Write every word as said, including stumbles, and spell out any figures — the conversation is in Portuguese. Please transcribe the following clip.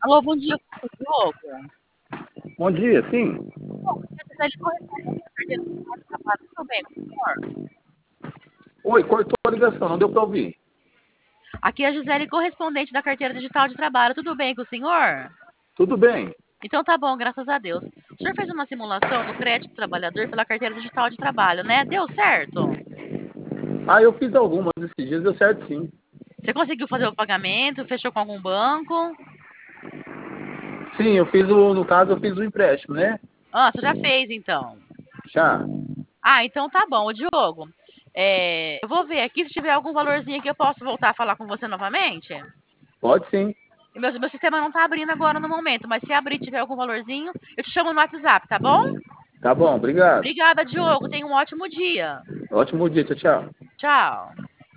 Alô, bom dia, Diogo. Bom dia, sim. Ele correspondente da carteira de trabalho, tudo bem com o senhor? Oi, cortou a ligação, não deu para ouvir. Aqui é a Gisele, correspondente da carteira digital de trabalho, tudo bem com o senhor? Tudo bem? Então tá bom, graças a Deus. O senhor fez uma simulação do crédito do trabalhador pela carteira digital de trabalho, né? Deu certo? Ah, eu fiz algumas esses dias, deu certo sim. Você conseguiu fazer o pagamento? Fechou com algum banco? Sim, eu fiz o, no caso, eu fiz o empréstimo, né? Ah, você já fez então. Já. Ah, então tá bom. Ô, Diogo, é, eu vou ver aqui se tiver algum valorzinho que eu posso voltar a falar com você novamente. Pode sim. E Meu, meu sistema não tá abrindo agora no momento, mas se abrir e tiver algum valorzinho, eu te chamo no WhatsApp, tá bom? Tá bom, obrigado. Obrigada, Diogo. Tenha um ótimo dia. Ótimo dia, tchau, tchau. Tchau.